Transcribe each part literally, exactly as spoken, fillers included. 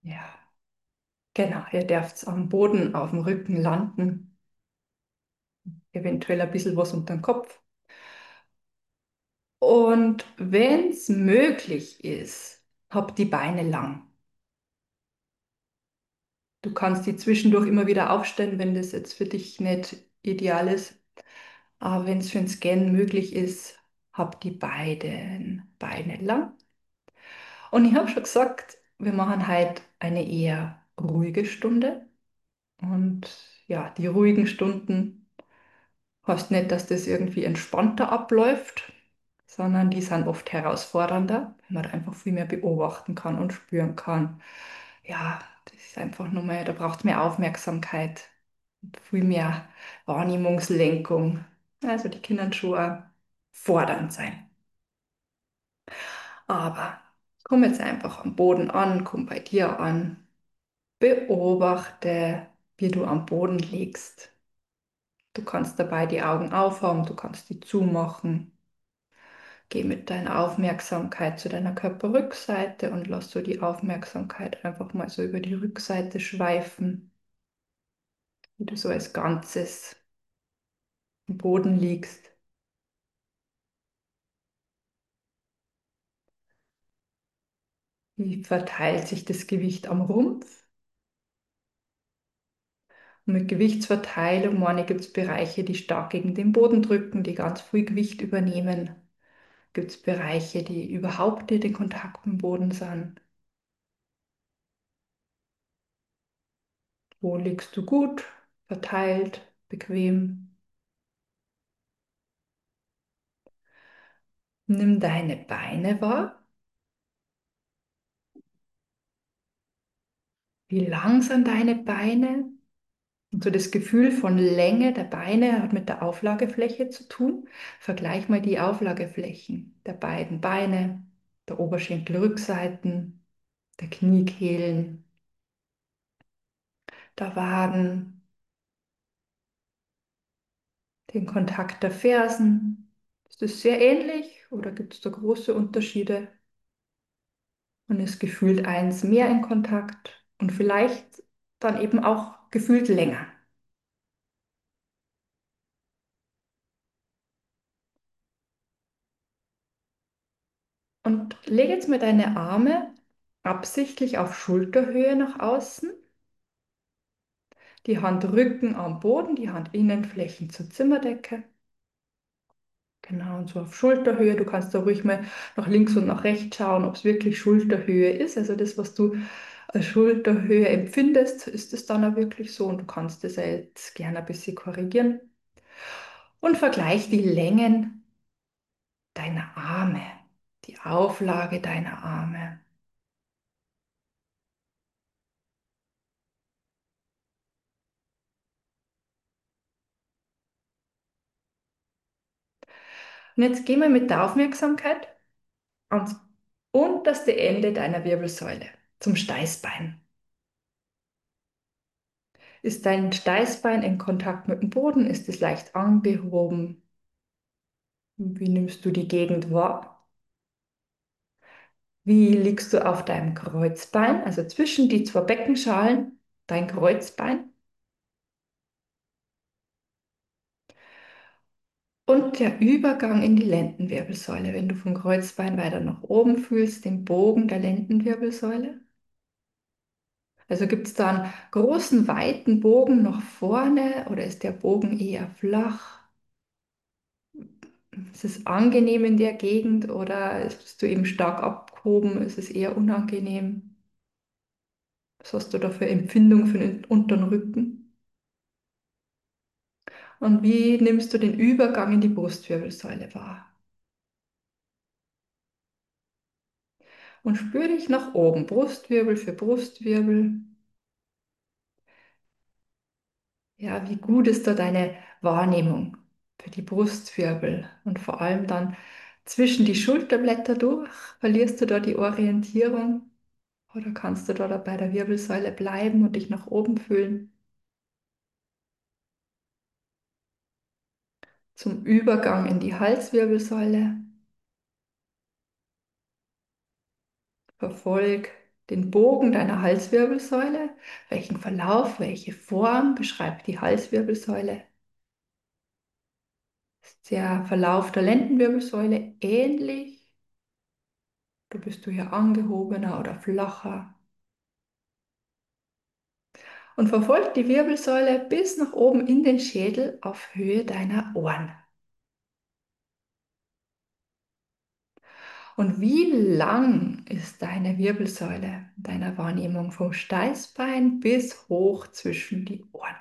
Ja, genau. Ihr dürft am Boden auf dem Rücken landen, eventuell ein bisschen was unter den Kopf. Und wenn es möglich ist, habt die Beine lang. Du kannst die zwischendurch immer wieder aufstellen, wenn das jetzt für dich nicht ideal ist. Aber wenn es für den Scan möglich ist, habt die beiden Beine lang. Und ich habe schon gesagt, wir machen heute eine eher ruhige Stunde. Und ja, die ruhigen Stunden heißt nicht, dass das irgendwie entspannter abläuft, sondern die sind oft herausfordernder, weil man da einfach viel mehr beobachten kann und spüren kann. Ja, das ist einfach nur mehr, da braucht es mehr Aufmerksamkeit, viel mehr Wahrnehmungslenkung. Also die können schon auch fordernd sein. Aber komm jetzt einfach am Boden an, komm bei dir an, beobachte, wie du am Boden liegst. Du kannst dabei die Augen aufhaben, du kannst die zumachen. Geh mit deiner Aufmerksamkeit zu deiner Körperrückseite und lass so die Aufmerksamkeit einfach mal so über die Rückseite schweifen, wie du so als Ganzes am Boden liegst. Wie verteilt sich das Gewicht am Rumpf? Und mit Gewichtsverteilung, meine, gibt es Bereiche, die stark gegen den Boden drücken, die ganz viel Gewicht übernehmen. Gibt es Bereiche, die überhaupt nicht in Kontakt mit dem Boden sind? Wo liegst du gut, verteilt, bequem? Nimm deine Beine wahr. Wie lang sind deine Beine? Und so das Gefühl von Länge der Beine hat mit der Auflagefläche zu tun. Vergleich mal die Auflageflächen der beiden Beine, der Oberschenkelrückseiten, der Kniekehlen, der Waden, den Kontakt der Fersen. Ist das sehr ähnlich oder gibt es da große Unterschiede? Und ist gefühlt eins mehr in Kontakt und vielleicht dann eben auch gefühlt länger. Und leg jetzt mal deine Arme absichtlich auf Schulterhöhe nach außen, die Handrücken am Boden, die Handinnenflächen zur Zimmerdecke. Genau, und so auf Schulterhöhe. Du kannst da ruhig mal nach links und nach rechts schauen, ob es wirklich Schulterhöhe ist. Also das, was du als Schulterhöhe empfindest, ist es dann auch wirklich so. Und du kannst das ja jetzt gerne ein bisschen korrigieren. Und vergleich die Längen deiner Arme, die Auflage deiner Arme. Und jetzt gehen wir mit der Aufmerksamkeit ans unterste Ende deiner Wirbelsäule, zum Steißbein. Ist dein Steißbein in Kontakt mit dem Boden? Ist es leicht angehoben? Wie nimmst du die Gegend wahr? Wie liegst du auf deinem Kreuzbein, also zwischen die zwei Beckenschalen, dein Kreuzbein? Und der Übergang in die Lendenwirbelsäule, wenn du vom Kreuzbein weiter nach oben fühlst, den Bogen der Lendenwirbelsäule. Also gibt es da einen großen, weiten Bogen nach vorne oder ist der Bogen eher flach? Ist es angenehm in der Gegend oder bist du eben stark abgehoben? Ist es eher unangenehm? Was hast du da für Empfindung für den unteren Rücken? Und wie nimmst du den Übergang in die Brustwirbelsäule wahr? Und spür dich nach oben, Brustwirbel für Brustwirbel. Ja, wie gut ist da deine Wahrnehmung für die Brustwirbel und vor allem dann zwischen die Schulterblätter durch? Verlierst du da die Orientierung oder kannst du da bei der Wirbelsäule bleiben und dich nach oben fühlen? Zum Übergang in die Halswirbelsäule. Verfolg. den Bogen deiner Halswirbelsäule. Welchen Verlauf, welche Form beschreibt die Halswirbelsäule? Ist der Verlauf der Lendenwirbelsäule ähnlich? Oder bist du hier angehobener oder flacher? Und verfolgt die Wirbelsäule bis nach oben in den Schädel auf Höhe deiner Ohren. Und wie lang ist deine Wirbelsäule in deiner Wahrnehmung vom Steißbein bis hoch zwischen die Ohren?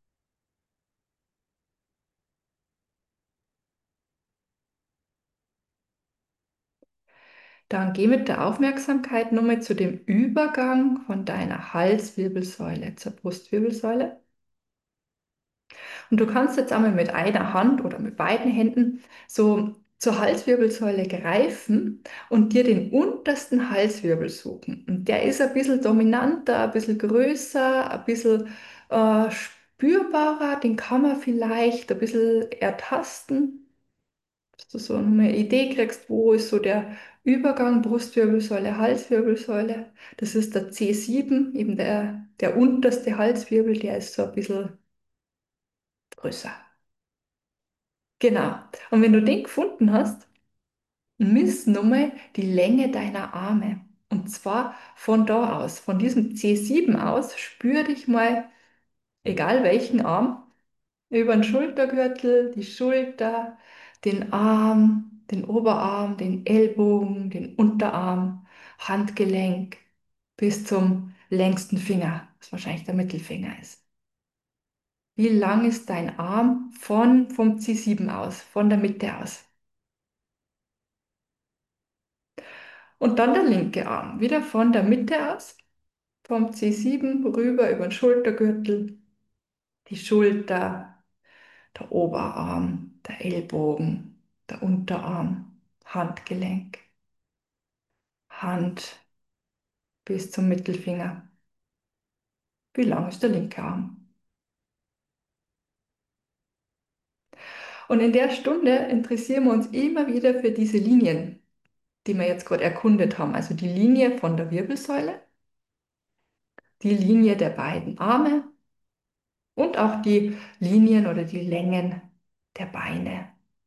Dann geh mit der Aufmerksamkeit nochmal zu dem Übergang von deiner Halswirbelsäule zur Brustwirbelsäule. Und du kannst jetzt einmal mit einer Hand oder mit beiden Händen so zur Halswirbelsäule greifen und dir den untersten Halswirbel suchen. Und der ist ein bisschen dominanter, ein bisschen größer, ein bisschen äh, spürbarer. Den kann man vielleicht ein bisschen ertasten, dass du so eine Idee kriegst, wo ist so der Übergang Brustwirbelsäule, Halswirbelsäule. Das ist der C sieben, eben der, der unterste Halswirbel, der ist so ein bisschen größer. Genau. Und wenn du den gefunden hast, miss nochmal die Länge deiner Arme. Und zwar von da aus, von diesem C sieben aus, spür dich mal, egal welchen Arm, über den Schultergürtel, die Schulter, den Arm, den Oberarm, den Ellbogen, den Unterarm, Handgelenk bis zum längsten Finger, was wahrscheinlich der Mittelfinger ist. Wie lang ist dein Arm von, vom C sieben aus, von der Mitte aus? Und dann der linke Arm, wieder von der Mitte aus, vom C sieben rüber über den Schultergürtel, die Schulter, der Oberarm, der Ellbogen, der Unterarm, Handgelenk, Hand bis zum Mittelfinger. Wie lang ist der linke Arm? Und in der Stunde interessieren wir uns immer wieder für diese Linien, die wir jetzt gerade erkundet haben. Also die Linie von der Wirbelsäule, die Linie der beiden Arme und auch die Linien oder die Längen der Beine.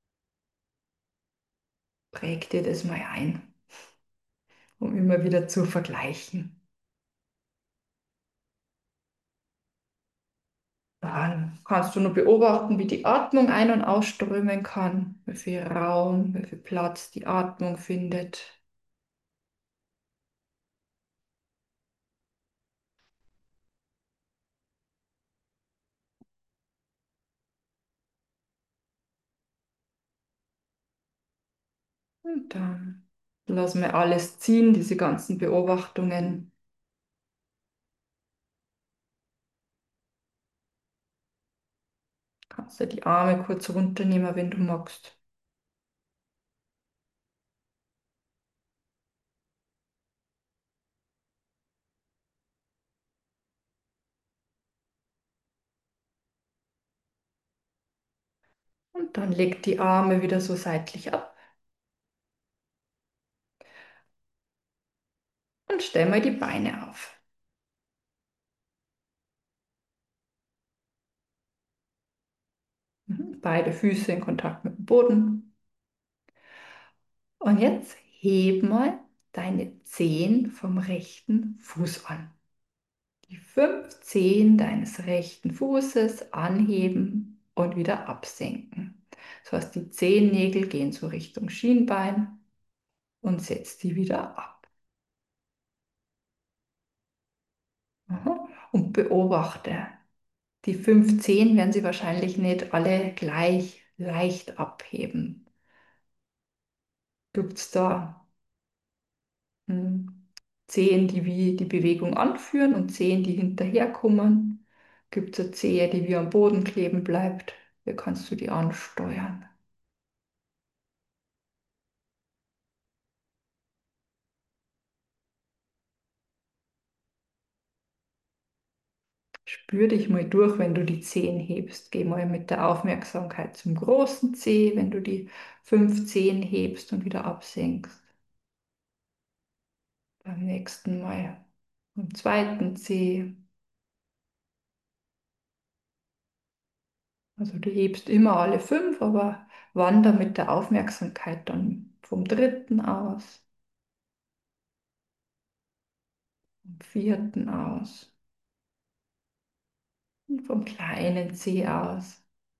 Präg dir das mal ein, um immer wieder zu vergleichen. Dann kannst du nur beobachten, wie die Atmung ein- und ausströmen kann, wie viel Raum, wie viel Platz die Atmung findet. Und dann lassen wir alles ziehen, diese ganzen Beobachtungen. Kannst du die Arme kurz runternehmen, wenn du magst. Und dann leg die Arme wieder so seitlich ab und stell mal die Beine auf. Mhm. Beide Füße in Kontakt mit dem Boden. Und jetzt heb mal deine Zehen vom rechten Fuß an. Die fünf Zehen deines rechten Fußes anheben und wieder absenken. Das heißt, die Zehennägel gehen so Richtung Schienbein und setz die wieder ab. Aha. Und beobachte. Die fünf Zehen werden sie wahrscheinlich nicht alle gleich leicht abheben. Gibt es da hm, Zehen, die wie die Bewegung anführen und Zehen, die hinterherkommen? Gibt es eine Zehe, die wie am Boden kleben bleibt? Wie kannst du die ansteuern? Spür dich mal durch, wenn du die Zehen hebst. Geh mal mit der Aufmerksamkeit zum großen Zeh, wenn du die fünf Zehen hebst und wieder absenkst. Beim nächsten Mal Vom zweiten Zeh. Also du hebst immer alle fünf, aber wander mit der Aufmerksamkeit dann vom dritten aus, vom vierten aus und vom kleinen Zeh aus.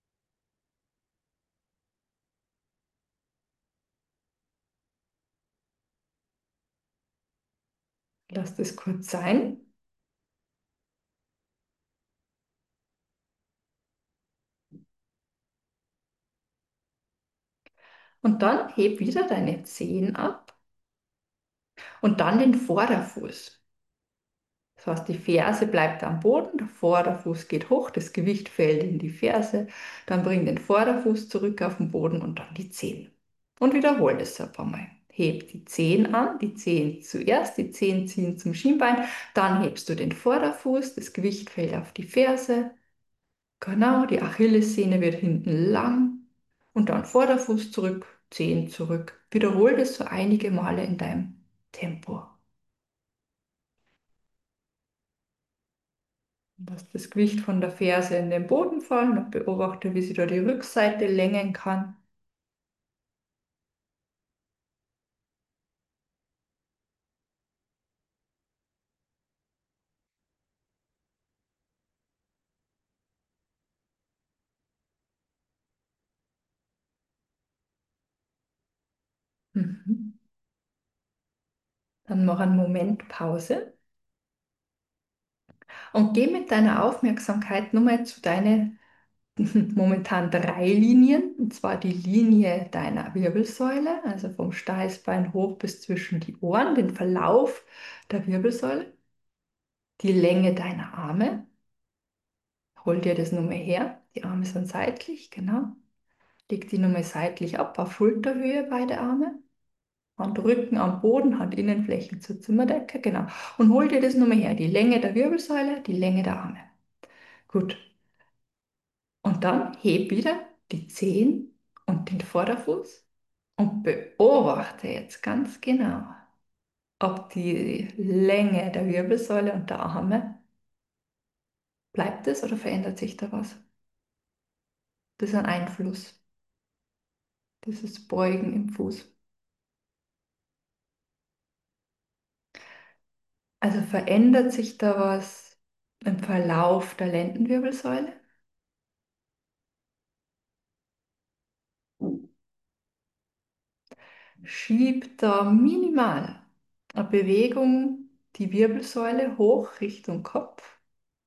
Lass das kurz sein. Und dann heb wieder deine Zehen ab und dann den Vorderfuß. Das heißt, die Ferse bleibt am Boden, der Vorderfuß geht hoch, das Gewicht fällt in die Ferse, dann bring den Vorderfuß zurück auf den Boden und dann die Zehen. Und wiederhol das ein paar Mal. Heb die Zehen an, die Zehen zuerst, die Zehen ziehen zum Schienbein, dann hebst du den Vorderfuß, das Gewicht fällt auf die Ferse, genau, die Achillessehne wird hinten lang und dann Vorderfuß zurück, Zehen zurück. Wiederhol das so einige Male in deinem Tempo. Lass das Gewicht von der Ferse in den Boden fallen und beobachte, wie sie da die Rückseite längen kann. Mhm. Dann mach einen Moment Pause und geh mit deiner Aufmerksamkeit nur mal zu deinen momentan drei Linien, und zwar die Linie deiner Wirbelsäule, also vom Steißbein hoch bis zwischen die Ohren, den Verlauf der Wirbelsäule, die Länge deiner Arme. Hol dir das nochmal her. Die Arme sind seitlich, genau. Leg die nochmal seitlich ab, auf Schulterhöhe beide Arme. Handrücken am Boden, Handinnenfläche zur Zimmerdecke, genau. Und hol dir das nochmal her. Die Länge der Wirbelsäule, die Länge der Arme. Gut. Und dann heb wieder die Zehen und den Vorderfuß und beobachte jetzt ganz genau, ob die Länge der Wirbelsäule und der Arme, bleibt es oder verändert sich da was? Das ist ein Einfluss, dieses Beugen im Fuß. Also verändert sich da was im Verlauf der Lendenwirbelsäule? Schiebt da minimal eine Bewegung die Wirbelsäule hoch Richtung Kopf.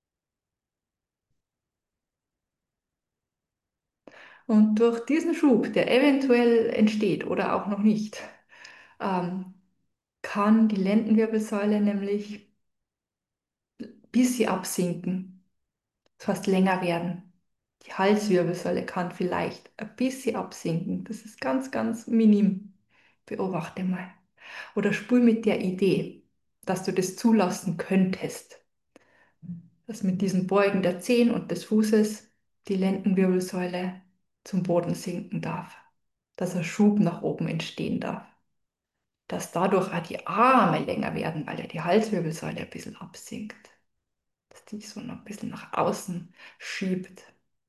Und durch diesen Schub, der eventuell entsteht oder auch noch nicht, ähm, kann die Lendenwirbelsäule nämlich ein bisschen absinken, fast länger werden. Die Halswirbelsäule kann vielleicht ein bisschen absinken. Das ist ganz, ganz minim. Beobachte mal. Oder spul mit der Idee, dass du das zulassen könntest, dass mit diesem Beugen der Zehen und des Fußes die Lendenwirbelsäule zum Boden sinken darf, dass ein Schub nach oben entstehen darf, dass dadurch auch die Arme länger werden, weil ja die Halswirbelsäule ein bisschen absinkt, dass die so noch ein bisschen nach außen schiebt.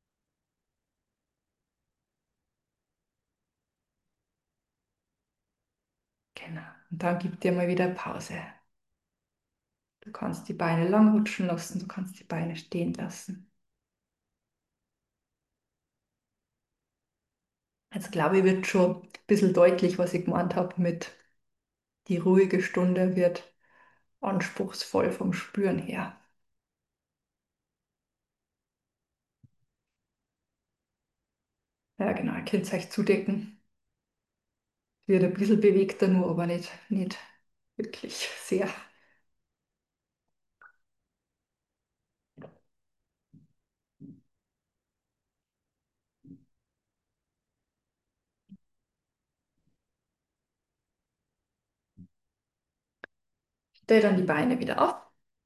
Genau. Und dann gib dir mal wieder Pause. Du kannst die Beine lang rutschen lassen, du kannst die Beine stehen lassen. Jetzt glaube ich, wird schon ein bisschen deutlich, was ich gemeint habe mit die ruhige Stunde wird anspruchsvoll vom Spüren her. Ja, genau, ihr könnt euch zudecken. Wird ein bisschen bewegter nur, aber nicht, nicht wirklich sehr. Stell dann die Beine wieder auf,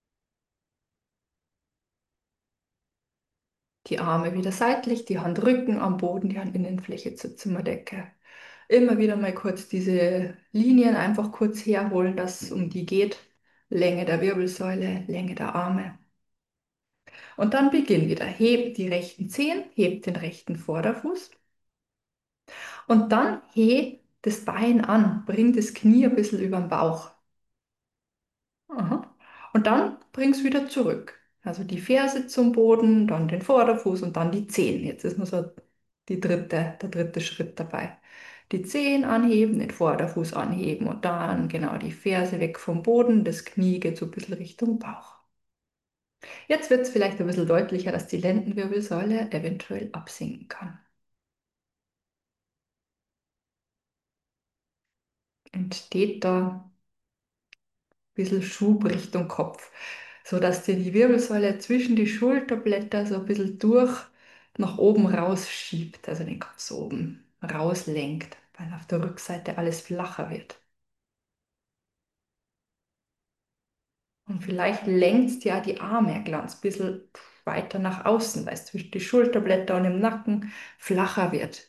die Arme wieder seitlich, die Handrücken am Boden, die Handinnenfläche zur Zimmerdecke. Immer wieder mal kurz diese Linien einfach kurz herholen, dass es um die geht. Länge der Wirbelsäule, Länge der Arme. Und dann beginn wieder. Heb die rechten Zehen, heb den rechten Vorderfuß. Und dann heb das Bein an, bring das Knie ein bisschen über den Bauch. Aha. Und dann bring es wieder zurück. Also die Ferse zum Boden, dann den Vorderfuß und dann die Zehen. Jetzt ist nur so die dritte, der dritte Schritt dabei. Die Zehen anheben, den Vorderfuß anheben und dann genau die Ferse weg vom Boden, das Knie geht so ein bisschen Richtung Bauch. Jetzt wird es vielleicht ein bisschen deutlicher, dass die Lendenwirbelsäule eventuell absinken kann. Entsteht da bisschen Schub Richtung Kopf, sodass dir die Wirbelsäule zwischen die Schulterblätter so ein bisschen durch nach oben rausschiebt, also den Kopf so oben rauslenkt, weil auf der Rückseite alles flacher wird. Und vielleicht lenkt ja die Arme ein kleines bisschen weiter nach außen, weil es zwischen die Schulterblätter und im Nacken flacher wird.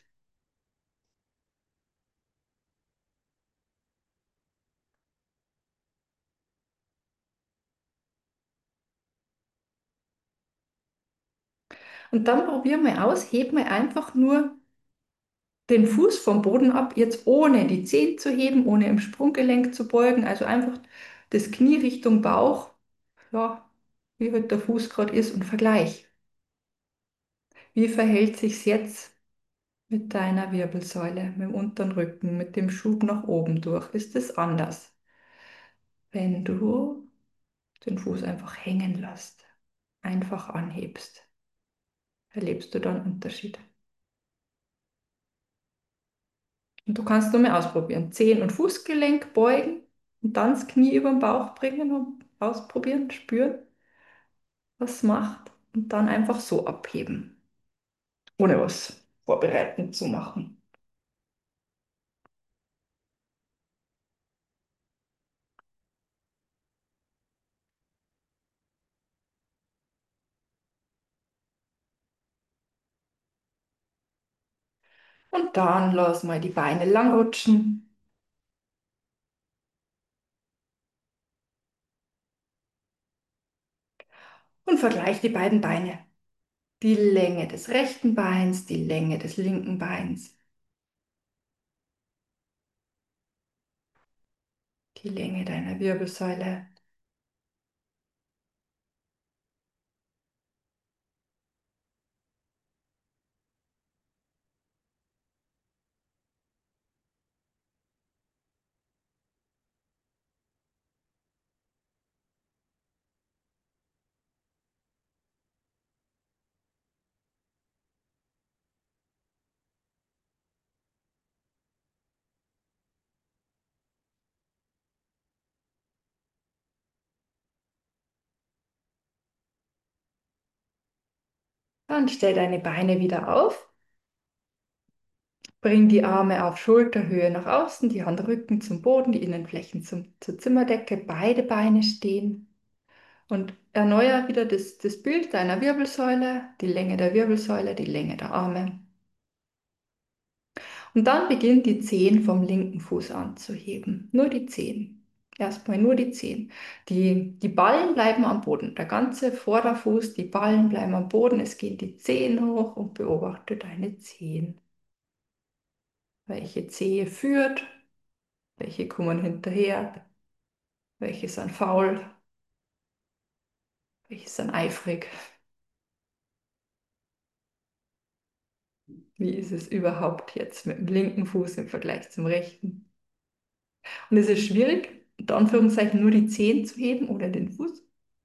Und dann probier mal aus, heb mal einfach nur den Fuß vom Boden ab, jetzt ohne die Zehen zu heben, ohne im Sprunggelenk zu beugen, also einfach das Knie Richtung Bauch, ja, wie halt der Fuß gerade ist und Vergleich. Wie verhält sich's jetzt mit deiner Wirbelsäule, mit dem unteren Rücken, mit dem Schub nach oben durch? Ist es anders, wenn du den Fuß einfach hängen lässt, einfach anhebst? Erlebst du da einen Unterschied? Und du kannst nur mal ausprobieren. Zehen- und Fußgelenk beugen und dann das Knie über den Bauch bringen und ausprobieren, spüren, was es macht. Und dann einfach so abheben, ohne was vorbereitend zu machen. Und dann lass mal die Beine lang rutschen und vergleich die beiden Beine. Die Länge des rechten Beins, die Länge des linken Beins, die Länge deiner Wirbelsäule. Dann stell deine Beine wieder auf. Bring die Arme auf Schulterhöhe nach außen, die Handrücken zum Boden, die Innenflächen zum, zur Zimmerdecke, beide Beine stehen. Und erneuer wieder das, das Bild deiner Wirbelsäule, die Länge der Wirbelsäule, die Länge der Arme. Und dann beginn die Zehen vom linken Fuß anzuheben. Nur die Zehen. Erstmal nur die Zehen. Die, die Ballen bleiben am Boden. Der ganze Vorderfuß, die Ballen bleiben am Boden. Es gehen die Zehen hoch und beobachte deine Zehen. Welche Zehe führt, welche kommen hinterher, welche sind faul, welche sind eifrig. Wie ist es überhaupt jetzt mit dem linken Fuß im Vergleich zum rechten? Und es ist schwierig, unter Anführungszeichen nur die Zehen zu heben oder den Fuß.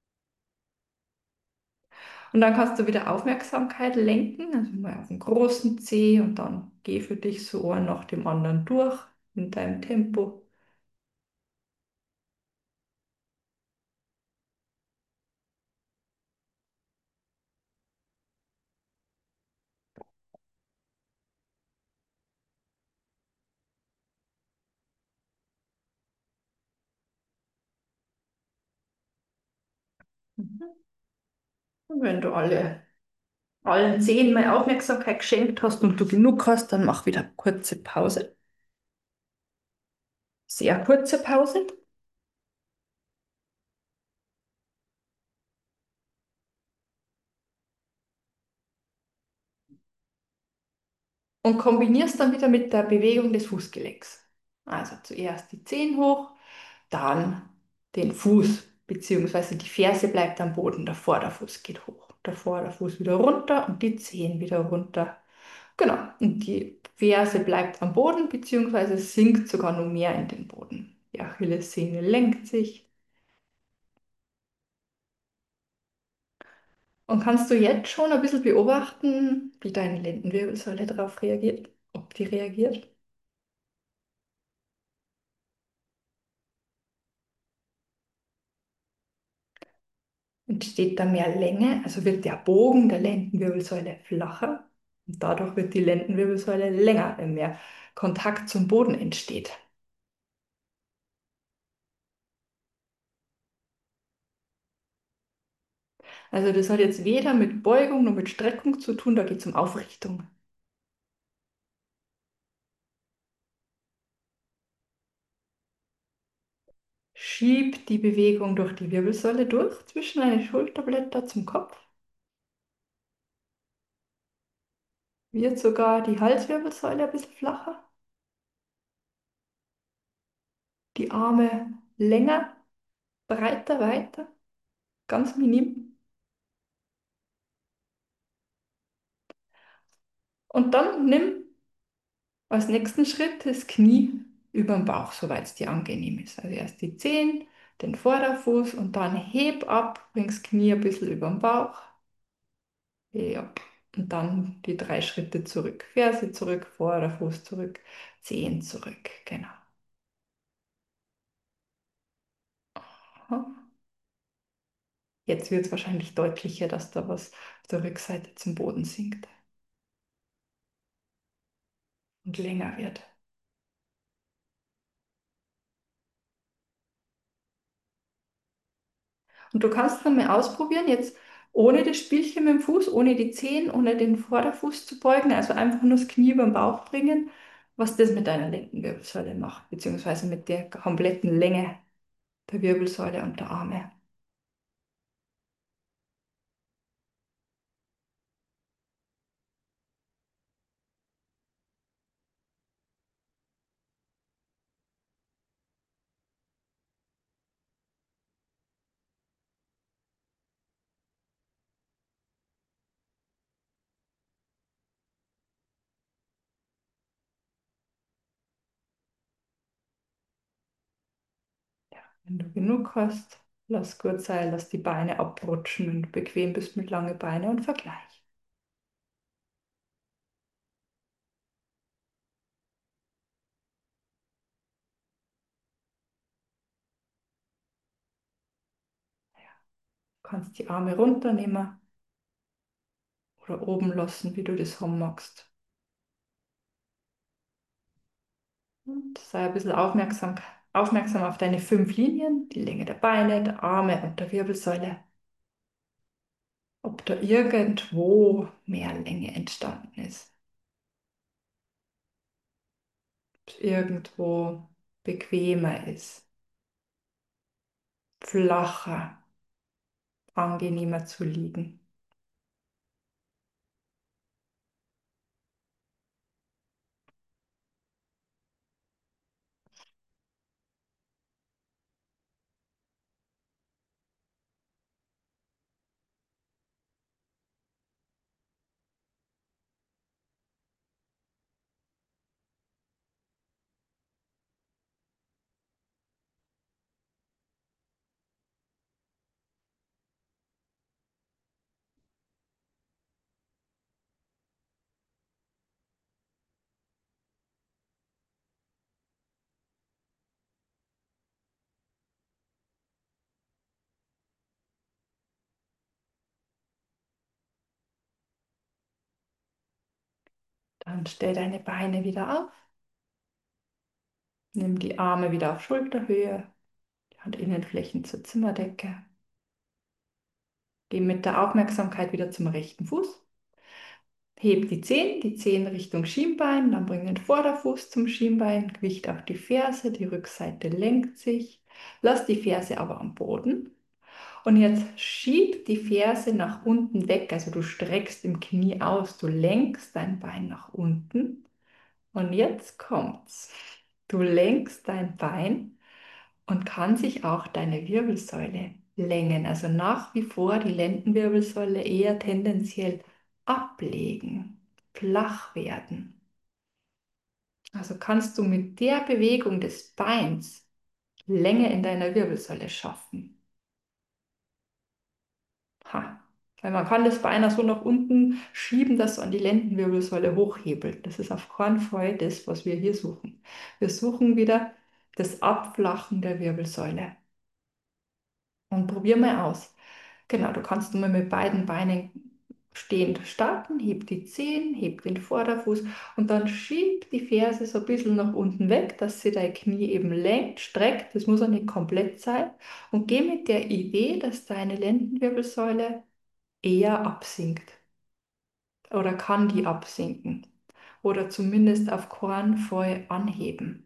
Und dann kannst du wieder Aufmerksamkeit lenken, also mal auf den großen Zeh und dann geh für dich so einen nach dem anderen durch in deinem Tempo. Mhm. Und wenn du alle, allen Zehen mal Aufmerksamkeit geschenkt hast und du genug hast, dann mach wieder kurze Pause. Sehr kurze Pause. und kombinierst dann wieder mit der Bewegung des Fußgelenks. Also zuerst die Zehen hoch, dann den Fuß, beziehungsweise die Ferse bleibt am Boden, der Vorderfuß geht hoch, der Vorderfuß wieder runter und die Zehen wieder runter. Genau, und die Ferse bleibt am Boden, beziehungsweise sinkt sogar noch mehr in den Boden. Die Achillessehne lenkt sich. Und kannst du jetzt schon ein bisschen beobachten, wie deine Lendenwirbelsäule darauf reagiert? Ob die reagiert? Entsteht da mehr Länge, also wird der Bogen der Lendenwirbelsäule flacher und dadurch wird die Lendenwirbelsäule länger, wenn mehr Kontakt zum Boden entsteht. Also das hat jetzt weder mit Beugung noch mit Streckung zu tun, da geht es um Aufrichtung. Schieb die Bewegung durch die Wirbelsäule durch, zwischen deine Schulterblätter zum Kopf. Wird sogar die Halswirbelsäule ein bisschen flacher, die Arme länger, breiter, weiter, ganz minim. Und dann nimm als nächsten Schritt das Knie über den Bauch, soweit es dir angenehm ist. Also erst die Zehen, den Vorderfuß und dann heb ab, bring das Knie ein bisschen über den Bauch. Ja. Und dann die drei Schritte zurück. Ferse zurück, Vorderfuß zurück, Zehen zurück. Genau. Aha. Jetzt wird es wahrscheinlich deutlicher, dass da was auf der Rückseite zum Boden sinkt und länger wird. Und du kannst dann mal ausprobieren, jetzt ohne das Spielchen mit dem Fuß, ohne die Zehen, ohne den Vorderfuß zu beugen, also einfach nur das Knie über den Bauch bringen, was das mit deiner linken Wirbelsäule macht, beziehungsweise mit der kompletten Länge der Wirbelsäule und der Arme. Wenn du genug hast, lass gut sein, lass die Beine abrutschen, wenn du bequem bist mit langen Beinen und vergleich. Du kannst die Arme runternehmen oder oben lassen, wie du das haben magst. Und sei ein bisschen aufmerksam, aufmerksam auf deine fünf Linien, die Länge der Beine, der Arme und der Wirbelsäule. Ob da irgendwo mehr Länge entstanden ist. Ob es irgendwo bequemer ist, flacher, angenehmer zu liegen. Dann stell deine Beine wieder auf. Nimm die Arme wieder auf Schulterhöhe, die Handinnenflächen zur Zimmerdecke. Geh mit der Aufmerksamkeit wieder zum rechten Fuß. Heb die Zehen, die Zehen Richtung Schienbein, dann bring den Vorderfuß zum Schienbein, Gewicht auf die Ferse, die Rückseite lenkt sich. Lass die Ferse aber am Boden Und jetzt schieb die Ferse nach unten weg. Also du streckst im Knie aus, du lenkst dein Bein nach unten. Und jetzt kommt's. Du lenkst dein Bein und kann sich auch deine Wirbelsäule längen. Also nach wie vor die Lendenwirbelsäule eher tendenziell ablegen, flach werden. Also kannst du mit der Bewegung des Beins Länge in deiner Wirbelsäule schaffen. Ha. Weil man kann das Bein auch so nach unten schieben, dass es an die Lendenwirbelsäule hochhebelt. Das ist auf keinen Fall das, was wir hier suchen. Wir suchen wieder das Abflachen der Wirbelsäule. Und probier mal aus. Genau, du kannst mal mit beiden Beinen stehend starten, heb die Zehen, heb den Vorderfuß und dann schieb die Ferse so ein bisschen nach unten weg, dass sie dein Knie eben lenkt, streckt. Das muss auch nicht komplett sein. Und geh mit der Idee, dass deine Lendenwirbelsäule eher absinkt oder kann die absinken oder zumindest auf keinen Fall anheben.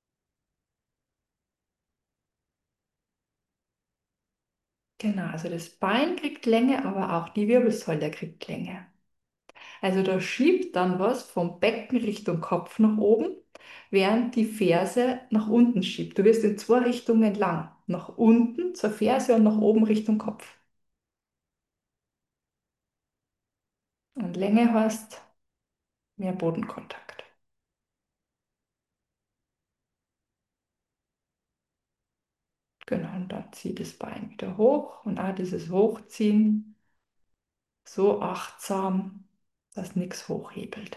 Genau, also das Bein kriegt Länge, aber auch die Wirbelsäule kriegt Länge. Also da schiebt dann was vom Becken Richtung Kopf nach oben, während die Ferse nach unten schiebt. Du wirst in zwei Richtungen lang. Nach unten zur Ferse und nach oben Richtung Kopf. Und Länge heißt mehr Bodenkontakt. Genau, und dann zieh das Bein wieder hoch und auch dieses Hochziehen so achtsam, dass nichts hochhebelt.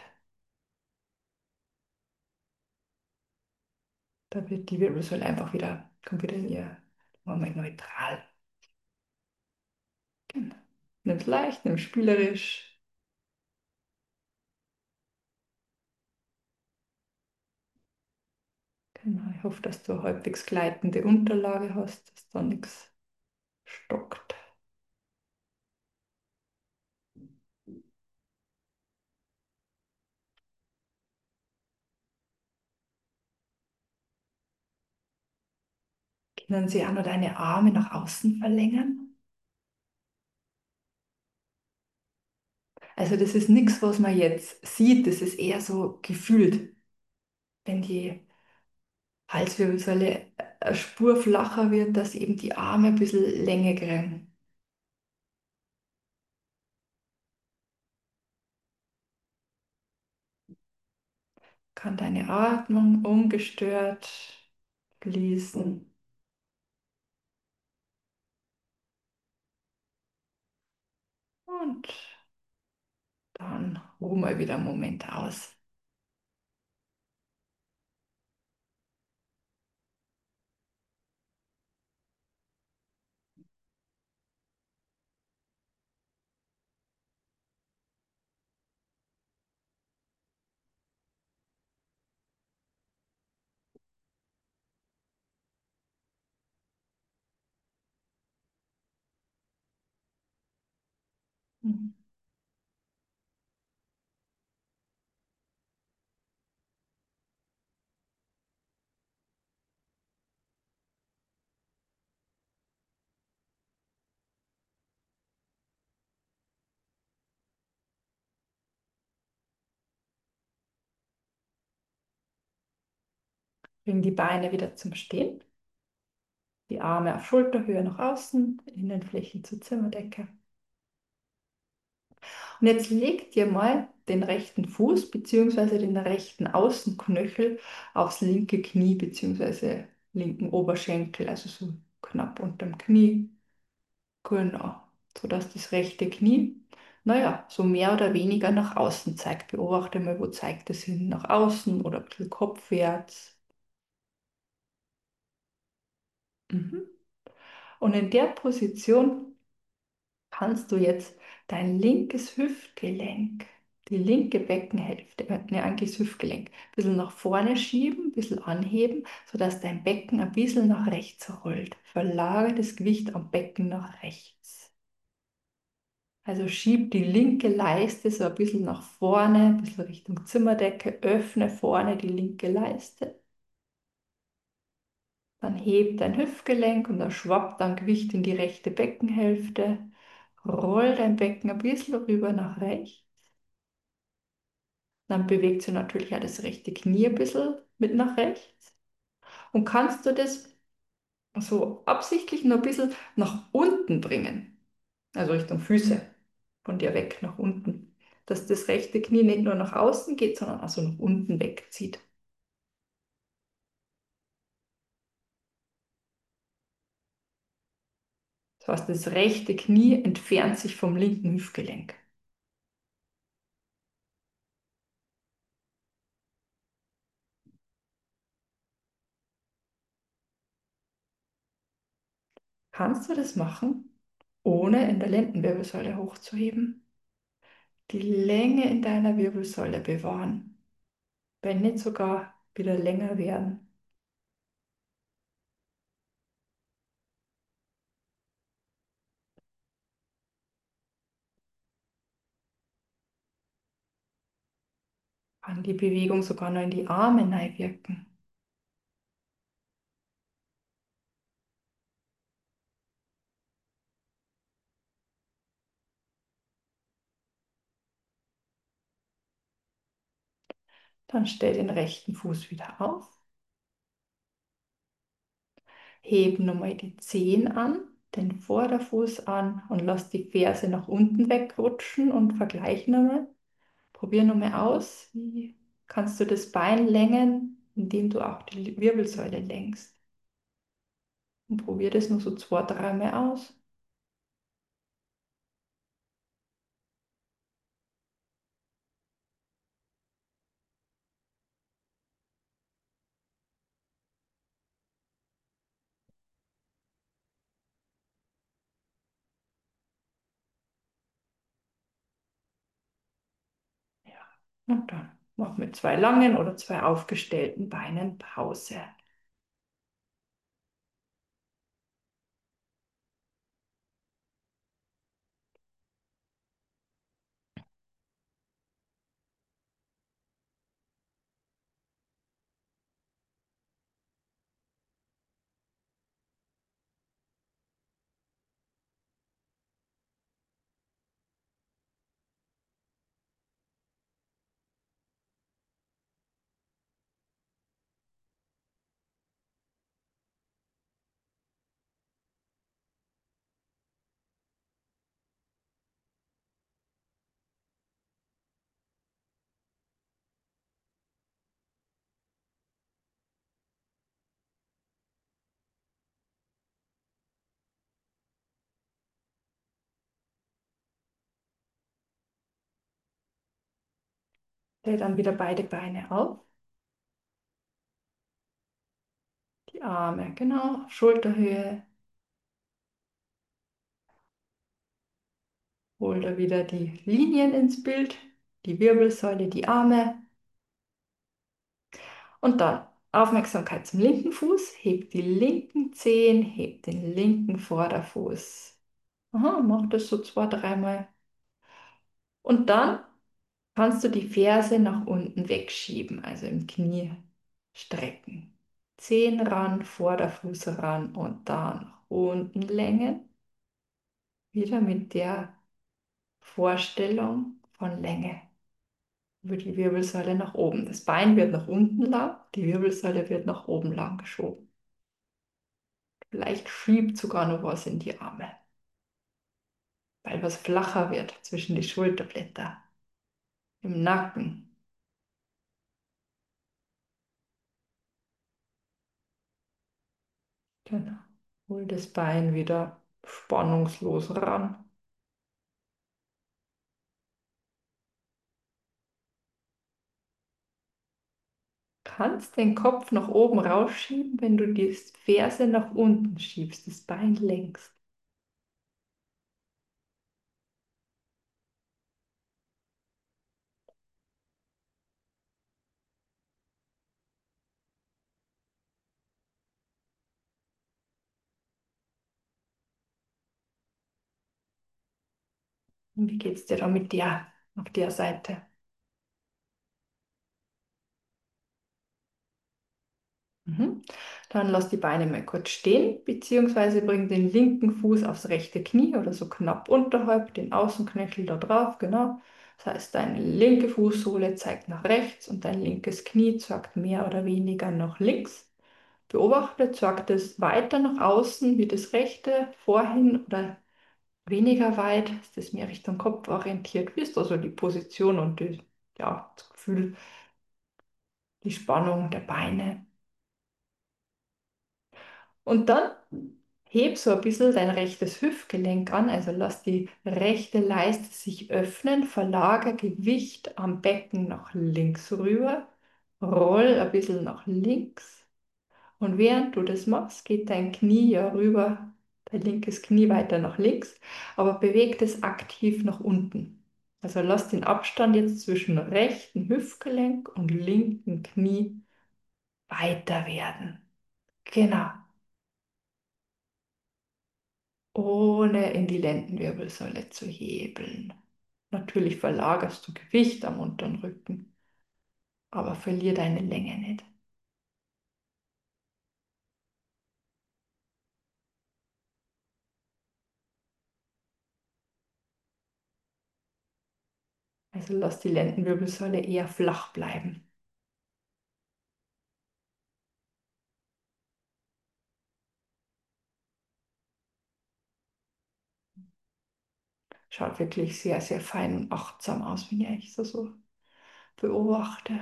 Da wird die Wirbelsäule einfach wieder, kommt wieder in ihr Moment neutral. Genau. Nimm's leicht, nimm spielerisch. Genau, ich hoffe, dass du eine halbwegs gleitende Unterlage hast, dass da nichts stockt. Können Sie auch noch deine Arme nach außen verlängern? Also das ist nichts, was man jetzt sieht, das ist eher so gefühlt, wenn die Halswirbelsäule eine Spur flacher wird, dass eben die Arme ein bisschen Länge kriegen. Kann deine Atmung ungestört fließen. Und dann ruhen wir wieder einen Moment aus. Mhm. Bring die Beine wieder zum Stehen. Die Arme auf Schulterhöhe nach außen, Innenflächen zur Zimmerdecke. Und jetzt leg dir mal den rechten Fuß bzw. den rechten Außenknöchel aufs linke Knie bzw. linken Oberschenkel, also so knapp unterm Knie. Genau, sodass das rechte Knie, naja, so mehr oder weniger nach außen zeigt. Beobachte mal, wo zeigt es hin, nach außen oder ein bisschen kopfwärts. Mhm. Und in der Position kannst du jetzt dein linkes Hüftgelenk, die linke Beckenhälfte, äh, ne, eigentlich das Hüftgelenk, ein bisschen nach vorne schieben, ein bisschen anheben, sodass dein Becken ein bisschen nach rechts rollt. Verlagere das Gewicht am Becken nach rechts. Also schieb die linke Leiste so ein bisschen nach vorne, ein bisschen Richtung Zimmerdecke, öffne vorne die linke Leiste. Dann heb dein Hüftgelenk und dann schwappt dein Gewicht in die rechte Beckenhälfte. Roll dein Becken ein bisschen rüber nach rechts. Dann bewegt sich natürlich auch das rechte Knie ein bisschen mit nach rechts. Und kannst du das so absichtlich nur ein bisschen nach unten bringen, also Richtung Füße, von dir weg nach unten, dass das rechte Knie nicht nur nach außen geht, sondern also nach unten wegzieht. Das heißt, das rechte Knie entfernt sich vom linken Hüftgelenk. Kannst du das machen, ohne in der Lendenwirbelsäule hochzuheben? Die Länge in deiner Wirbelsäule bewahren, wenn nicht sogar wieder länger werden. Kann die Bewegung sogar noch in die Arme wirken. Dann stell den rechten Fuß wieder auf. Heb nochmal die Zehen an, den Vorderfuß an und lass die Ferse nach unten wegrutschen und vergleich nochmal. Probier nochmal aus. Wie kannst du das Bein längen, indem du auch die Wirbelsäule lenkst? Und probier das nur so zwei, dreimal aus. Ja. Und dann mach mit zwei langen oder zwei aufgestellten Beinen Pause. Stell dann wieder beide Beine auf. Die Arme, genau, auf Schulterhöhe. Hol da wieder die Linien ins Bild, die Wirbelsäule, die Arme. Und dann Aufmerksamkeit zum linken Fuß. Heb die linken Zehen, heb den linken Vorderfuß. Aha, mach das so zwei, dreimal. Und dann kannst du die Ferse nach unten wegschieben, also im Knie strecken. Zehen ran, Vorderfuß ran und dann nach unten längen. Wieder mit der Vorstellung von Länge über die Wirbelsäule nach oben. Das Bein wird nach unten lang, die Wirbelsäule wird nach oben lang geschoben. Vielleicht schiebt sogar noch was in die Arme, weil was flacher wird zwischen die Schulterblätter, im Nacken. Genau. Hol das Bein wieder spannungslos ran. Kannst den Kopf nach oben rausschieben, wenn du die Ferse nach unten schiebst, das Bein längst. Und wie geht es dir da mit der auf der Seite? Mhm. Dann lass die Beine mal kurz stehen, beziehungsweise bring den linken Fuß aufs rechte Knie oder so knapp unterhalb, den Außenknöchel da drauf, genau. Das heißt, deine linke Fußsohle zeigt nach rechts und dein linkes Knie zeigt mehr oder weniger nach links. Beobachte, zeigt es weiter nach außen wie das rechte vorhin oder weniger weit? Ist das mehr Richtung Kopf orientiert? Wie ist also die Position und die, ja, das Gefühl, die Spannung der Beine? Und dann heb so ein bisschen dein rechtes Hüftgelenk an, also lass die rechte Leiste sich öffnen, verlagere Gewicht am Becken nach links rüber, roll ein bisschen nach links und während du das machst, geht dein Knie ja rüber, dein linkes Knie weiter nach links, aber bewegt es aktiv nach unten. Also lass den Abstand jetzt zwischen rechten Hüftgelenk und linken Knie weiter werden. Genau. Ohne in die Lendenwirbelsäule zu hebeln. Natürlich verlagerst du Gewicht am unteren Rücken, aber verlier deine Länge nicht. Also lass die Lendenwirbelsäule eher flach bleiben. Schaut wirklich sehr, sehr fein und achtsam aus, wenn ich so, so beobachte.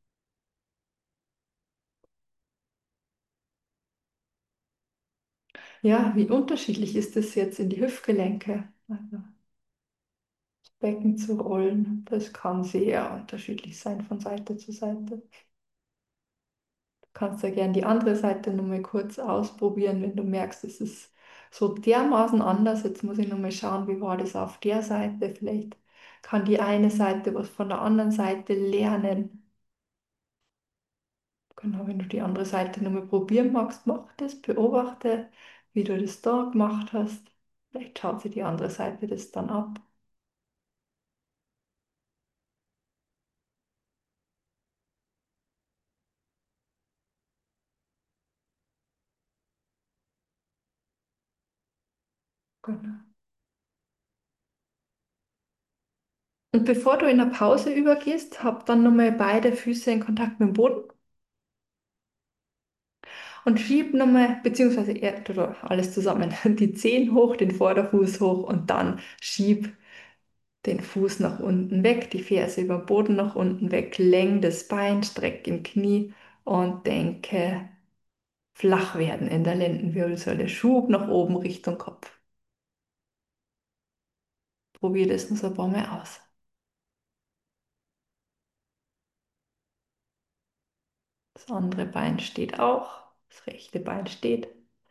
Ja, wie unterschiedlich ist es jetzt in die Hüftgelenke? Also das Becken zu rollen, das kann sehr unterschiedlich sein von Seite zu Seite. Kannst ja gerne die andere Seite nochmal kurz ausprobieren, wenn du merkst, es ist so dermaßen anders. Jetzt muss ich nochmal schauen, wie war das auf der Seite. Vielleicht kann die eine Seite was von der anderen Seite lernen. Genau, wenn du die andere Seite nochmal probieren magst, mach das, beobachte, wie du das da gemacht hast. Vielleicht schaut sich die andere Seite das dann ab. Genau. Und bevor du in der Pause übergehst, hab dann nochmal beide Füße in Kontakt mit dem Boden. Und schieb nochmal, beziehungsweise er, oder alles zusammen, die Zehen hoch, den Vorderfuß hoch und dann schieb den Fuß nach unten weg, die Ferse über den Boden nach unten weg, läng das Bein, streck im Knie und denke flach werden in der Lendenwirbelsäule. Schub nach oben Richtung Kopf. Probier das noch so ein paar Mal aus. Das andere Bein steht auch, das rechte Bein steht.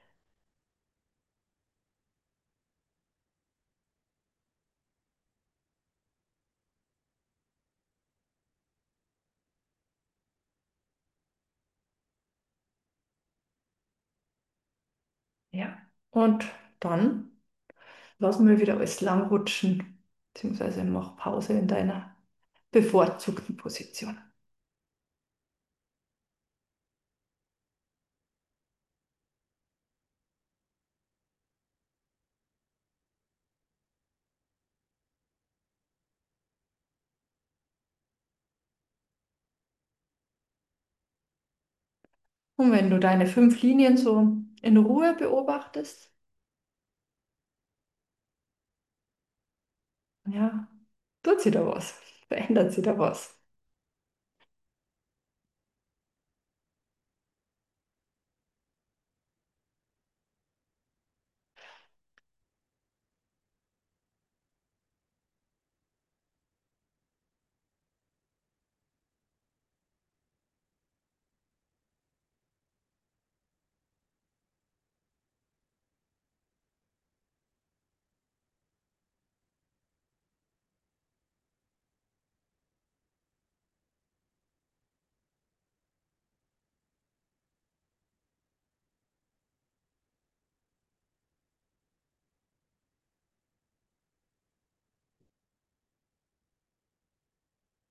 Ja. Und dann lassen wir wieder alles lang rutschen, beziehungsweise mach Pause in deiner bevorzugten Position. Und wenn du deine fünf Linien so in Ruhe beobachtest, ja, tut sich da was, verändert sich da was.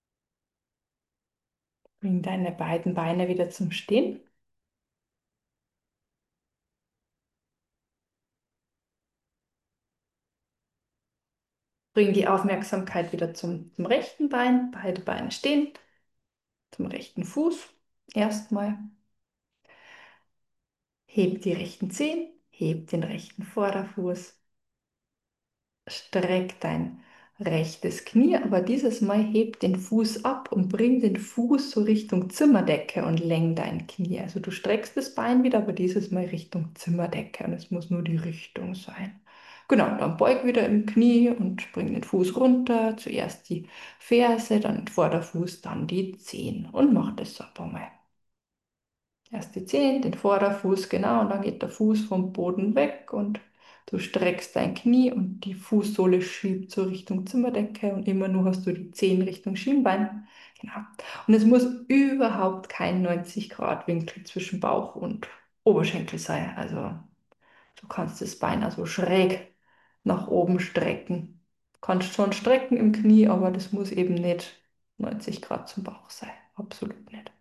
Bring deine beiden Beine wieder zum Stehen. Bring die Aufmerksamkeit wieder zum, zum rechten Bein, beide Beine stehen, zum rechten Fuß. Erstmal heb die rechten Zehen, heb den rechten Vorderfuß, streck dein rechtes Knie, aber dieses Mal heb den Fuß ab und bring den Fuß so Richtung Zimmerdecke und lenk dein Knie. Also du streckst das Bein wieder, aber dieses Mal Richtung Zimmerdecke und es muss nur die Richtung sein. Genau, dann beug wieder im Knie und bring den Fuß runter. Zuerst die Ferse, dann Vorderfuß, dann die Zehen und mach das aber mal. Erst die Zehen, den Vorderfuß, genau, und dann geht der Fuß vom Boden weg und du streckst dein Knie und die Fußsohle schiebt so Richtung Zimmerdecke und immer nur hast du die Zehen Richtung Schienbein. Genau. Und es muss überhaupt kein neunzig-Grad-Winkel zwischen Bauch und Oberschenkel sein. Also du kannst das Bein also schräg nach oben strecken. Du kannst schon strecken im Knie, aber das muss eben nicht neunzig Grad zum Bauch sein. Absolut nicht.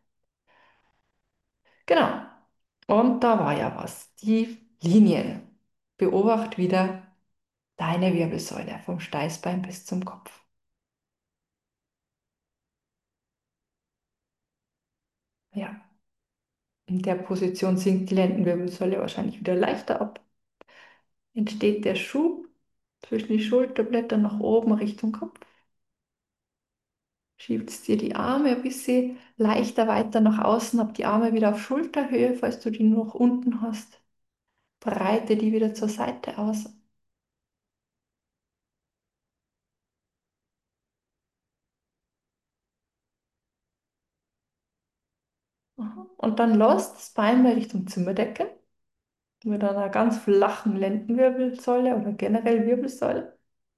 Genau. Und da war ja was. Die Linien. Beobacht wieder deine Wirbelsäule vom Steißbein bis zum Kopf. Ja. In der Position sinkt die Lendenwirbelsäule wahrscheinlich wieder leichter ab. Entsteht der Schub zwischen die Schulterblätter nach oben Richtung Kopf. Schiebst dir die Arme ein bisschen leichter weiter nach außen, hab die Arme wieder auf Schulterhöhe, falls du die noch unten hast. Breite die wieder zur Seite aus. Aha. Und dann lass das Bein mal Richtung Zimmerdecke mit einer ganz flachen Lendenwirbelsäule oder generell Wirbelsäule.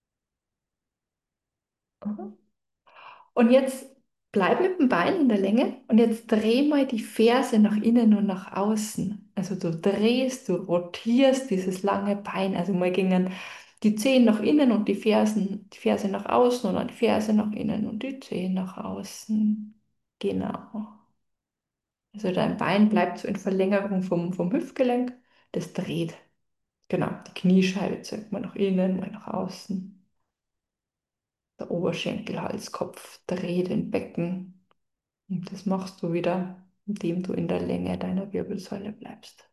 Aha. Und jetzt bleib mit dem Bein in der Länge und jetzt dreh mal die Ferse nach innen und nach außen. Also du drehst, du rotierst dieses lange Bein. Also mal gingen die Zehen nach innen und die Fersen, die Ferse nach außen und dann die Ferse nach innen und die Zehen nach außen. Genau. Also dein Bein bleibt so in Verlängerung vom, vom Hüftgelenk. Das dreht. Genau, die Kniescheibe zeigt mal nach innen, mal nach außen. Der Oberschenkel, Hals, Kopf, dreh den Becken. Und das machst du wieder, indem du in der Länge deiner Wirbelsäule bleibst.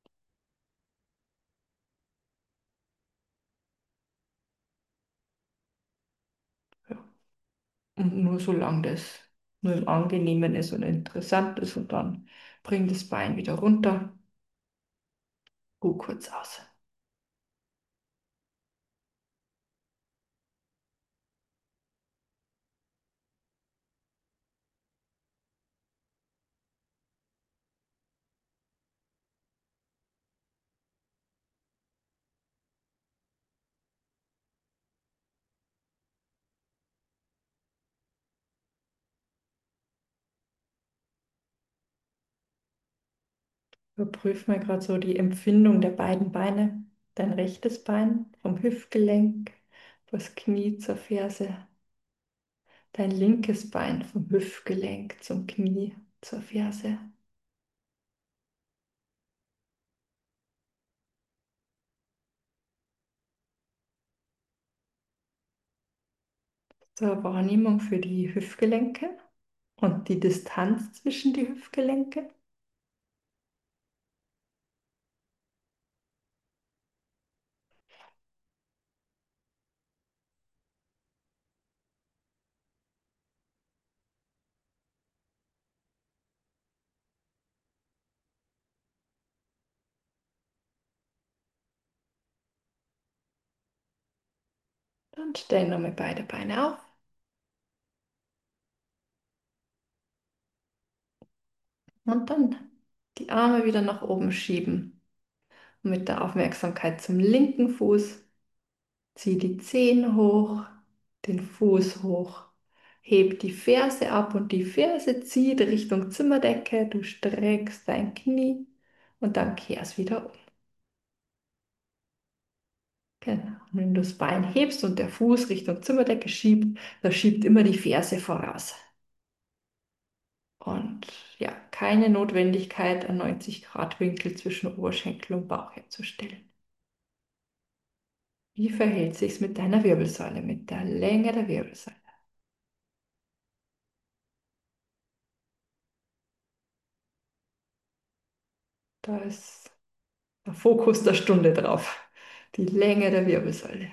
Ja. Und nur solange das nur im Angenehmen ist und interessant ist und dann bring das Bein wieder runter. Ruh kurz aus. Überprüf mal gerade so die Empfindung der beiden Beine. Dein rechtes Bein vom Hüftgelenk, das Knie zur Ferse. Dein linkes Bein vom Hüftgelenk zum Knie zur Ferse. Zur Wahrnehmung für die Hüftgelenke und die Distanz zwischen die Hüftgelenke. Dann stell nochmal beide Beine auf und dann die Arme wieder nach oben schieben. Und mit der Aufmerksamkeit zum linken Fuß. Zieh die Zehen hoch, den Fuß hoch. Heb die Ferse ab und die Ferse zieht Richtung Zimmerdecke. Du streckst dein Knie und dann kehrst wieder um. Genau. Und wenn du das Bein hebst und der Fuß Richtung Zimmerdecke schiebt, da schiebt immer die Ferse voraus. Und ja, keine Notwendigkeit, einen neunzig-Grad-Winkel zwischen Oberschenkel und Bauch herzustellen. Wie verhält sich's mit deiner Wirbelsäule, mit der Länge der Wirbelsäule? Da ist der Fokus der Stunde drauf. Die Länge der Wirbelsäule.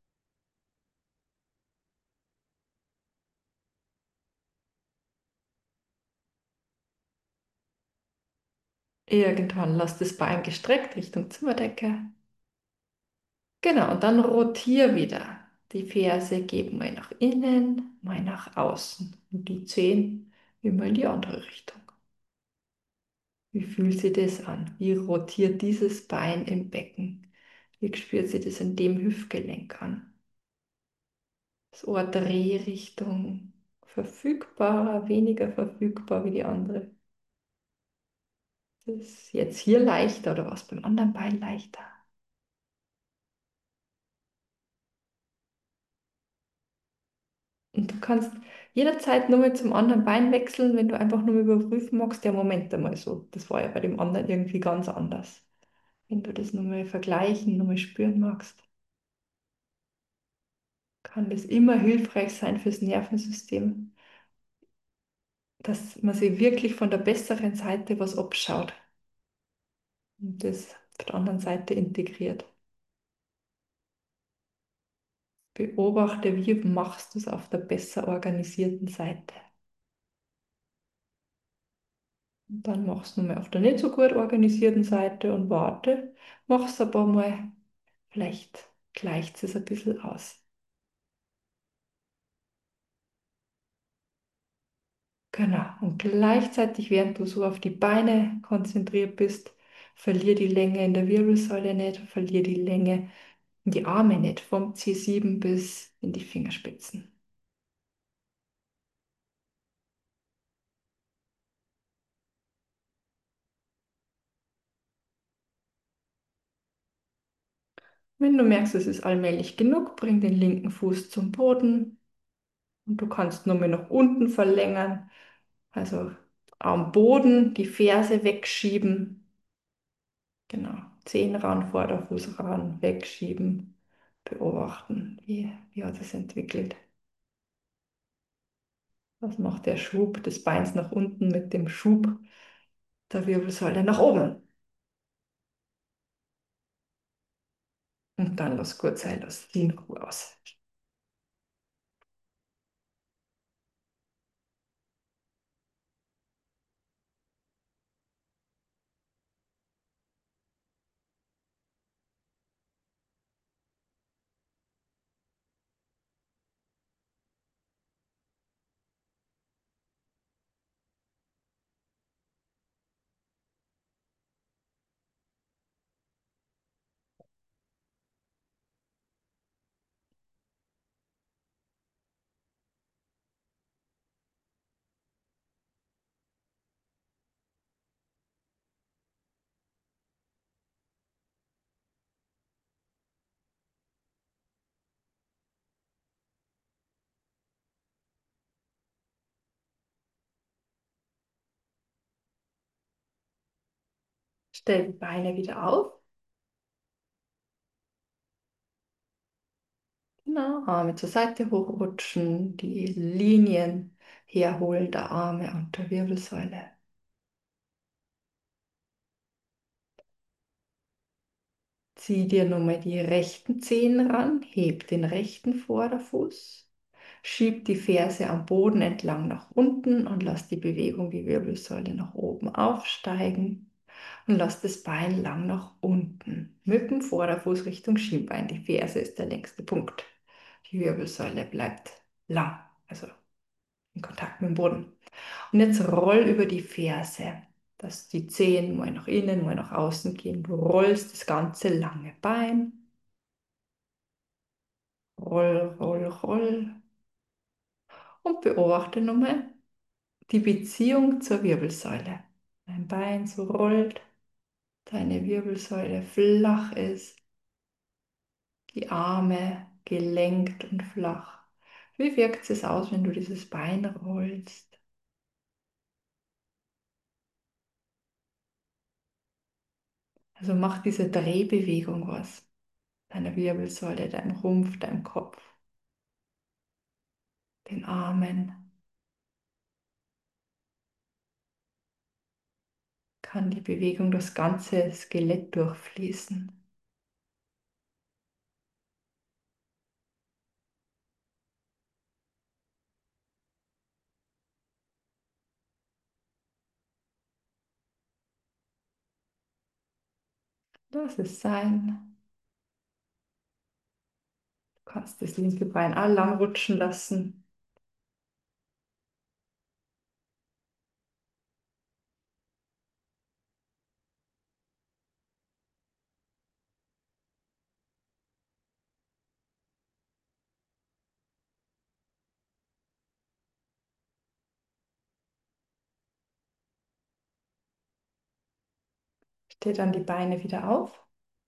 Irgendwann lass das Bein gestreckt Richtung Zimmerdecke. Genau, und dann rotier wieder. Die Ferse geht mal nach innen, mal nach außen. Und die Zehen immer in die andere Richtung. Wie fühlt sich das an? Wie rotiert dieses Bein im Becken? Wie spürt sich das in dem Hüftgelenk an? Das Ohr Drehrichtung verfügbarer, weniger verfügbar wie die andere. Das ist jetzt hier leichter oder was beim anderen Bein leichter? Und du kannst jederzeit nur mal zum anderen Bein wechseln, wenn du einfach nur mal überprüfen magst, der Moment einmal so. Das war ja bei dem anderen irgendwie ganz anders. Wenn du das nur mal vergleichen, nur mal spüren magst, kann das immer hilfreich sein fürs Nervensystem, dass man sich wirklich von der besseren Seite was abschaut und das auf der anderen Seite integriert. Beobachte, wie machst du es auf der besser organisierten Seite. Und dann machst du mal auf der nicht so gut organisierten Seite und warte, machst aber mal, vielleicht gleicht es ein bisschen aus. Genau. Und gleichzeitig, während du so auf die Beine konzentriert bist, verlier die Länge in der Wirbelsäule nicht, verlier die Länge in die Arme nicht, vom C sieben bis in die Fingerspitzen. Wenn du merkst, es ist allmählich genug, bring den linken Fuß zum Boden und du kannst nur mehr nach unten verlängern, also am Boden die Ferse wegschieben. Genau, Zehen ran, Vorderfuß ran, wegschieben, beobachten, wie, wie hat es entwickelt. Was macht der Schub des Beins nach unten mit dem Schub der Wirbelsäule nach oben? Und dann lass gut sein, lass die in Ruhe aus. Stell die Beine wieder auf. Genau, Arme zur Seite hochrutschen, die Linien herholen der Arme und der Wirbelsäule. Zieh dir nochmal die rechten Zehen ran, heb den rechten Vorderfuß, schieb die Ferse am Boden entlang nach unten und lass die Bewegung, die Wirbelsäule nach oben aufsteigen und lass das Bein lang nach unten. Mit dem Vorderfuß Richtung Schienbein. Die Ferse ist der längste Punkt. Die Wirbelsäule bleibt lang, also in Kontakt mit dem Boden. Und jetzt roll über die Ferse, dass die Zehen mal nach innen, mal nach außen gehen. Du rollst das ganze lange Bein. Roll, roll, roll. Und beobachte nochmal die Beziehung zur Wirbelsäule. Dein Bein so rollt, deine Wirbelsäule flach ist, die Arme gelenkt und flach. Wie wirkt es aus, wenn du dieses Bein rollst? Also macht diese Drehbewegung was. deiner Wirbelsäule, deinem Rumpf, deinem Kopf, den Armen. Kann die Bewegung das ganze Skelett durchfließen. Lass es sein. Du kannst das linke Bein auch lang rutschen lassen. Steh dann die Beine wieder auf.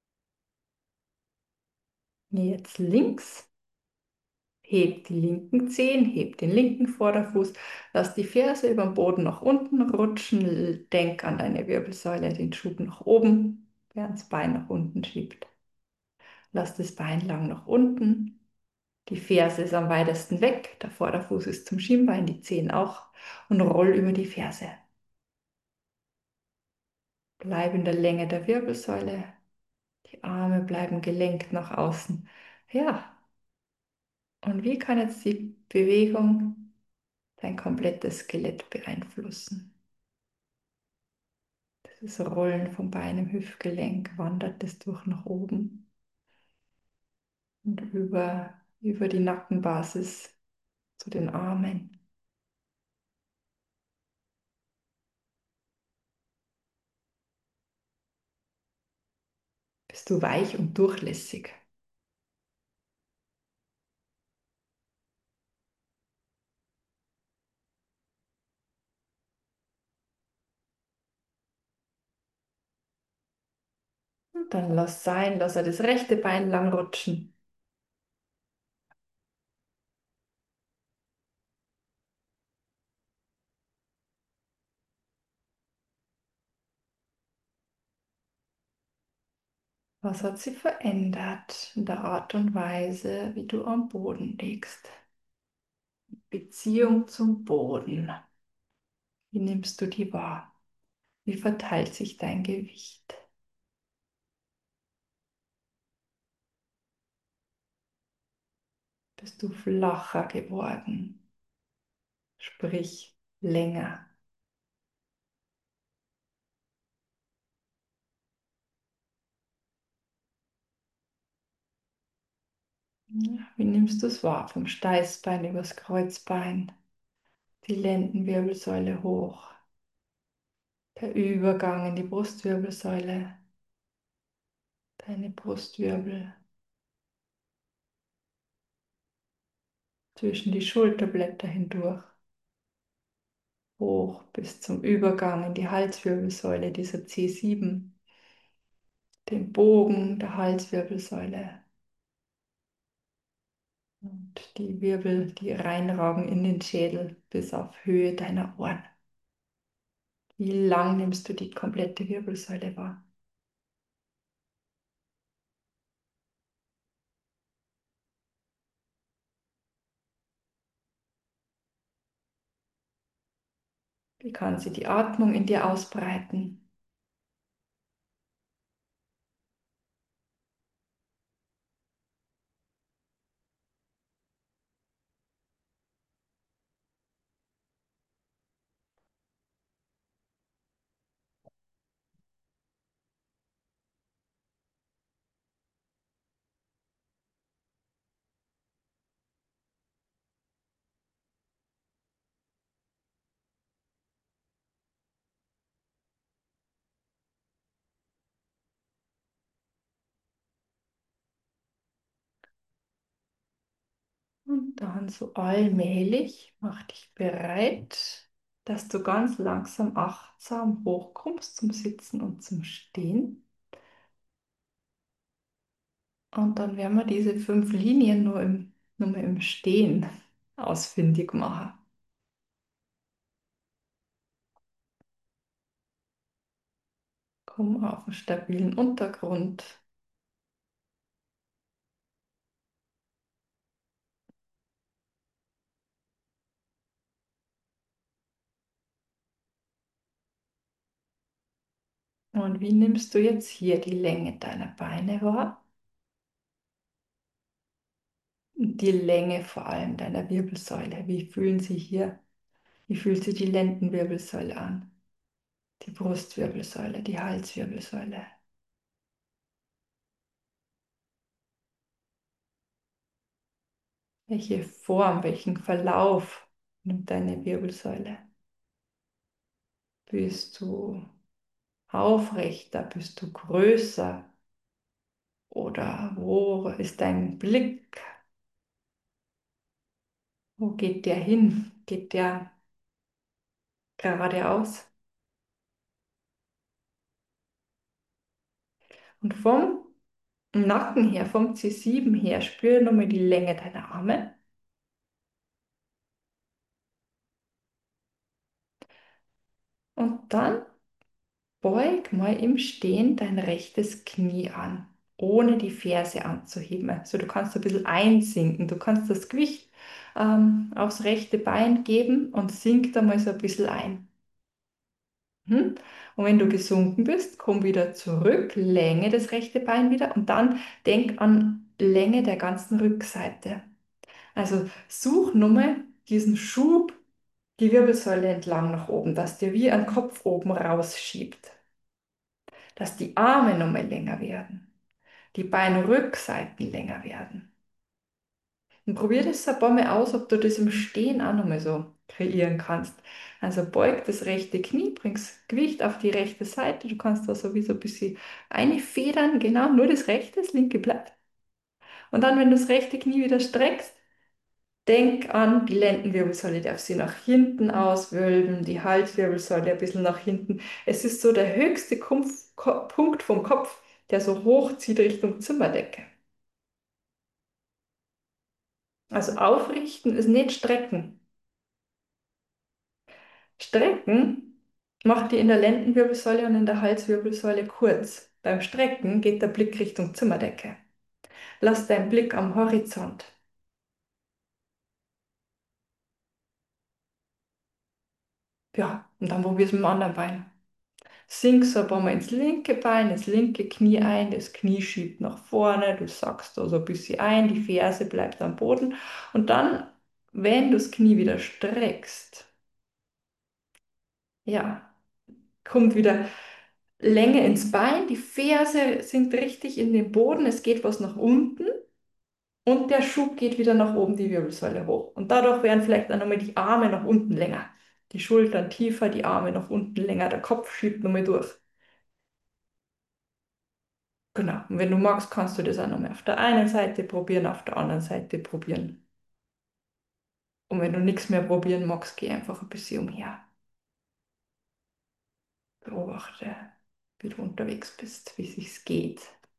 Jetzt links. Heb die linken Zehen, heb den linken Vorderfuß, lass die Ferse über den Boden nach unten rutschen, denk an deine Wirbelsäule, den Schub nach oben, während das Bein nach unten schiebt. Lass das Bein lang nach unten, die Ferse ist am weitesten weg, der Vorderfuß ist zum Schienbein, die Zehen auch und roll über die Ferse. Bleib in der Länge der Wirbelsäule, die Arme bleiben gelenkt nach außen. Ja, und wie kann jetzt die Bewegung dein komplettes Skelett beeinflussen? Das Rollen vom Bein im Hüftgelenk wandert es durch nach oben und über, über die Nackenbasis zu den Armen. Bist du weich und durchlässig. Und dann lass sein, lass er das rechte Bein lang rutschen. Was hat sich verändert in der Art und Weise, wie du am Boden liegst? Beziehung zum Boden. Wie nimmst du die wahr? Wie verteilt sich dein Gewicht? Bist du flacher geworden? Sprich länger. Ja, wie nimmst du es wahr? Vom Steißbein übers Kreuzbein, die Lendenwirbelsäule hoch, der Übergang in die Brustwirbelsäule, deine Brustwirbel, zwischen die Schulterblätter hindurch, hoch bis zum Übergang in die Halswirbelsäule, dieser C sieben, den Bogen der Halswirbelsäule und die Wirbel, die reinragen in den Schädel bis auf Höhe deiner Ohren. Wie lang nimmst du die komplette Wirbelsäule wahr? Wie kann sie die Atmung in dir ausbreiten? Und dann so allmählich mach dich bereit, dass du ganz langsam achtsam hochkommst zum Sitzen und zum Stehen. Und dann werden wir diese fünf Linien nur im, nur mal im Stehen ausfindig machen. Komm auf einen stabilen Untergrund. Und wie nimmst du jetzt hier die Länge deiner Beine wahr? Und die Länge vor allem deiner Wirbelsäule. Wie fühlen sie hier? Wie fühlt sich die Lendenwirbelsäule an? Die Brustwirbelsäule, die Halswirbelsäule. Welche Form, welchen Verlauf nimmt deine Wirbelsäule? Bist du aufrechter? Bist du größer? Oder wo ist dein Blick? Wo geht der hin? Geht der geradeaus? Und vom Nacken her, vom C sieben her, spüre nochmal die Länge deiner Arme. Und dann beug mal im Stehen dein rechtes Knie an, ohne die Ferse anzuheben. Also du kannst ein bisschen einsinken. Du kannst das Gewicht ähm, aufs rechte Bein geben und sink da mal so ein bisschen ein. Mhm. Und wenn du gesunken bist, komm wieder zurück, länge das rechte Bein wieder und dann denk an Länge der ganzen Rückseite. Also such nochmal diesen Schub, die Wirbelsäule entlang nach oben, dass der wie ein Kopf oben rausschiebt, dass die Arme nochmal länger werden, die Beinrückseiten länger werden. Und probier das ein paar Mal aus, ob du das im Stehen auch nochmal so kreieren kannst. Also beug das rechte Knie, bringst Gewicht auf die rechte Seite. Du kannst da sowieso ein bisschen einfedern, genau, nur das rechte, das linke bleibt. Und dann, wenn du das rechte Knie wieder streckst, denk an, die Lendenwirbelsäule darf sie nach hinten auswölben, die Halswirbelsäule ein bisschen nach hinten. Es ist so der höchste Kumpf, Ko Punkt vom Kopf, der so hochzieht Richtung Zimmerdecke. Also aufrichten ist nicht strecken. Strecken macht ihr in der Lendenwirbelsäule und in der Halswirbelsäule kurz. Beim Strecken geht der Blick Richtung Zimmerdecke. Lass deinen Blick am Horizont. Ja, und dann probier's mit dem anderen Bein. Sink so ein paar Mal ins linke Bein, ins linke Knie ein, das Knie schiebt nach vorne, du sackst da so ein bisschen ein, die Ferse bleibt am Boden. Und dann, wenn du das Knie wieder streckst, ja, kommt wieder Länge ins Bein, die Ferse sinkt richtig in den Boden, es geht was nach unten und der Schub geht wieder nach oben die Wirbelsäule hoch. Und dadurch werden vielleicht dann nochmal die Arme nach unten länger. Die Schultern tiefer, die Arme nach unten länger, der Kopf schiebt nochmal durch. Genau. Und wenn du magst, kannst du das auch nochmal auf der einen Seite probieren, auf der anderen Seite probieren. Und wenn du nichts mehr probieren magst, geh einfach ein bisschen umher. Beobachte, wie du unterwegs bist, wie es sich geht.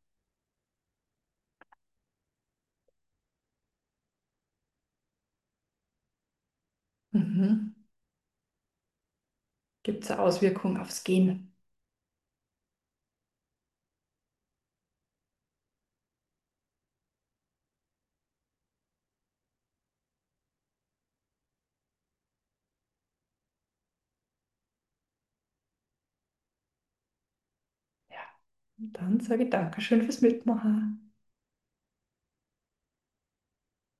Mhm. Gibt es eine Auswirkung aufs Gehen? Ja. Und dann sage ich Dankeschön fürs Mitmachen.